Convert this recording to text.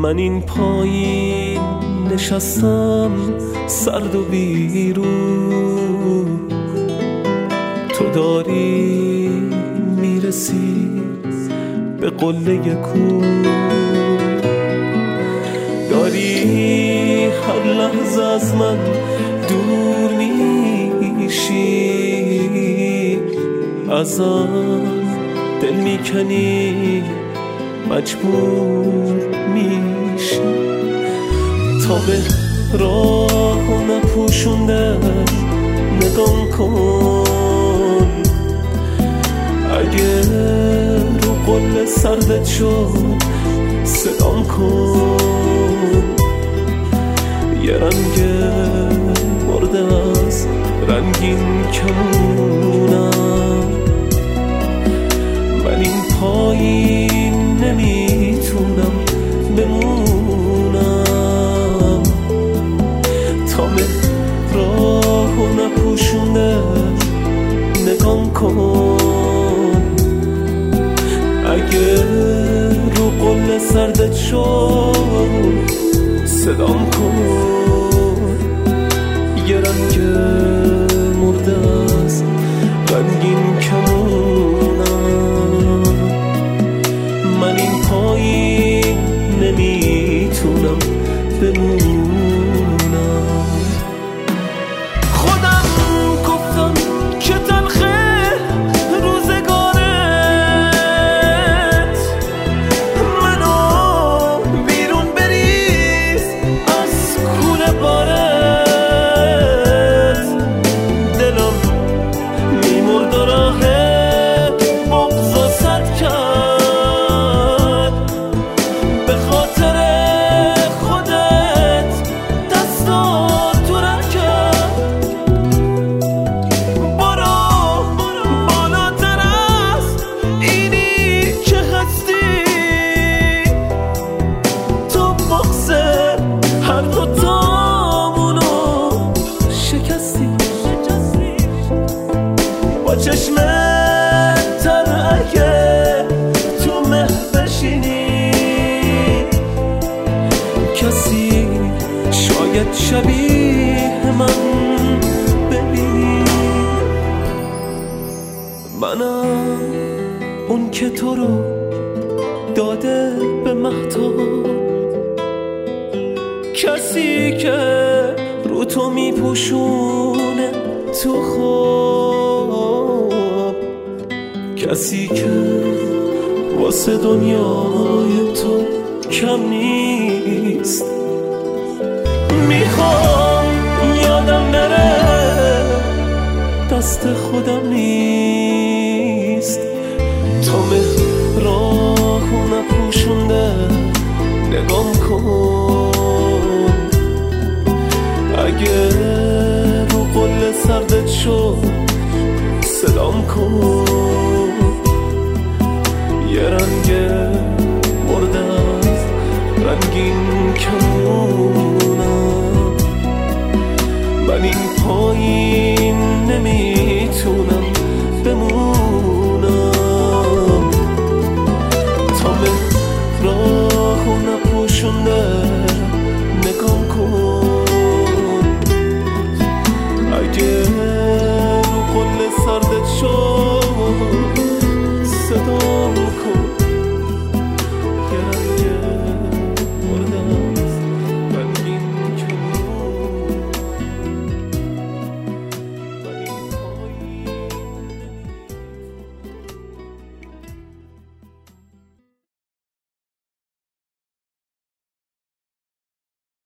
من این پایین نشستم سرد و بیرون، تو داری میرسی به قله کو، داری هر لحظه از من دور میشی، ازم دل میکنی مجبور میشی، تا به راه نپوشونده نگام کن، اگه رو قله سردت شد صدام کن، یه رنگ مرده از رنگین کمونم، من این پایین نمیتونم بمونم، تا راه و نپوشونده نگام کن، اگه رو قله سردت شد صدام کن، یه رنگ مرده از رنگین کمونم، من این پایین نمیتونم بمونم. خودم گفتم که تلخه روزگارت، منو بیرون بریز از کوره بارت، دلم میمرد و راه بغض و صد کرد، به خاطر خودت دستا تو رد کرد، برو بالاتر از اینی که هستی، تو بغض هر دوتامونو شکستی، با چشم تر اگه تو مه بشینی، کسی شاید شبیه من ببینی، منم اون که تو رو داده به مهتاب، کسی که رو تو میپوشونه تو خواب، کسی که واسه دنیای تو کم نیست، میخوام یادم نره دست خودم نیست، تا راه و نپوشونده نگام کن، اگه رو قله سردت شد صدام کن، یه رنگ مرده از رنگین کمونم، من این پایین